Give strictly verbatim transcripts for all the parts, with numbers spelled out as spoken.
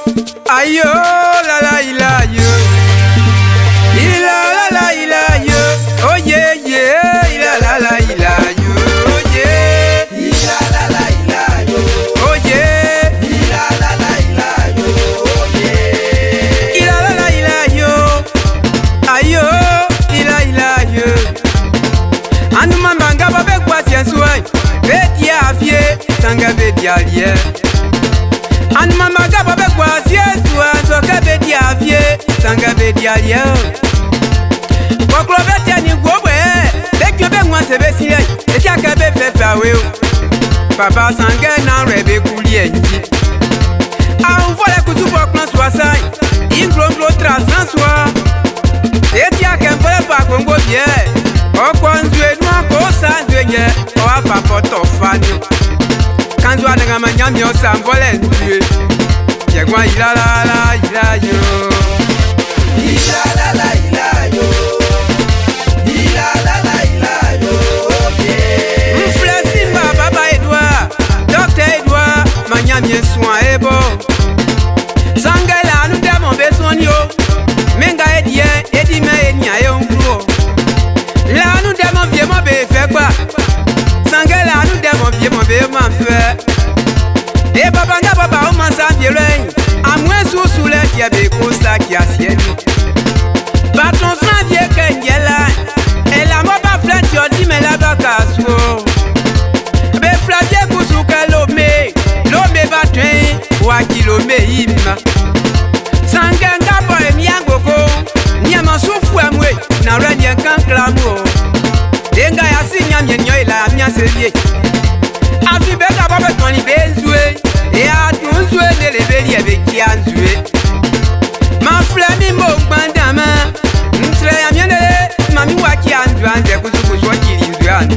Ayo la la ila yo. Ila la la ila yo. Oh yeah yeah. Ila la la ila yo. Oh yeah. Ila la la ila yo. Oh yeah. Ila la la ila yo. Oh yeah. Ila la la ila yo. Ayo ila ila yo. Anu mambanga babe kwa siensoi. Beti afie tanga beti alie. Anu mambanga babe kwa siensoi. Soka beti afie tanga beti alie. Waklo beti ani gwobe. Beki be mwa sebe siye. Eti akabe fefe awe. Papa sange na rebe kulie nji. A uvole kutubo klan swasai. Inglonglo traslan swa. Eti akemfele fa kongo bie. Okwa nzwe nwa kosa nzwe nye. Owa fa poto fani. Kanzwa nga manyami osa mvole nzwe. Yegwa ila la la ila yo. Ila la la ila yo. Ila la la ila yo. Oh yeah. Mflesi mba baba Edouard. Docteur Edouard. Manyami soin ebo. Sangela nou demon beson yo. Menga edien edime enya yo ngro. La nou demon vie mon be fe kwa. Sangela nou demon vie mon be man fe. E baba nga baba o man san vie len. Amwen sou sou le tie be ko sa ki asieni. Patron fran vie kenjela. E la mo ba flan yo di me la ba kaso. Be flavie kusu ke lo me. Lo me ba twen wa kilo me ima. Sangenga boy miango ko. Nyama sufu amwe na renye kan klamo. Denga ya sinya myenyo ila mya serie. Afi beka babe toni benzwe. E atunzwe ne lebeli ebe kianzwe. Ma flemi mo gbandama. Ntre ya myendele mami wa kianzwe anze kusuku so kilinzwe anze.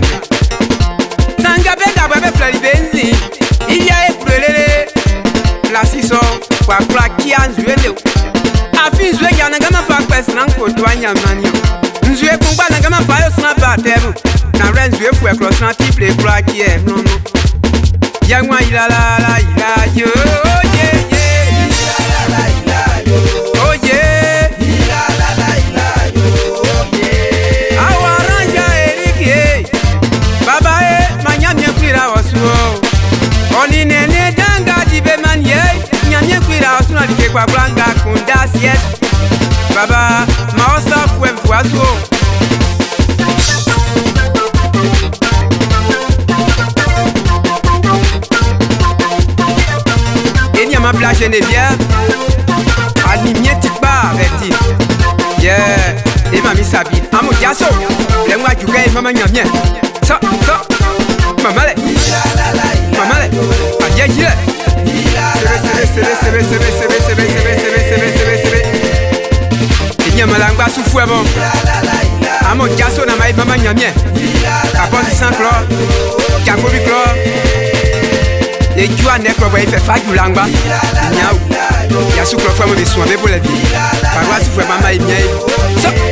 Sanga beka babe fleli benzi. Iya e prelele. La siso kwa kwa kianzwe leo. Afi nzwe ya nanga mafa kwesna nkodwa nyamani. Nzwe kungba nanga mafa yo sna batebu. Na renzwe fu e cross na triple kwa kie no no. Yangwa ila la la ila yo. Oh yeah yeah. Ila la la ila yo. Oh yeah. Ila la la ila yo. Oh yeah. Awaranja erike. Baba e manyamye kwira osuo. Oni nene danga dibe manye. Nyamye kwira osuo na dike kwa blanga kunda siet. Baba maosa fwe mfuazo. Enya ma bla Geneviève. Animie tikba arrêti. Yeah. Et mami Sabine. Amo diaso. Le mwa juka e mama nyamye. Ça ça. Mama le. Ila la la ila. Mama le. Adia jile. Sebe sebe sebe sebe sebe sebe sebe sebe sebe sebe sebe sebe. Enya malangba souffou bon. Ila la la ila. Amo diaso na mai mama nyamye. Apon du sang chlore. Kango bi chlore. Et tu as n'est pas vrai fait fa du langba. Nyau. Ya sou chlore femme be soin be pour la vie. Paroisse fou mama e mien. Ça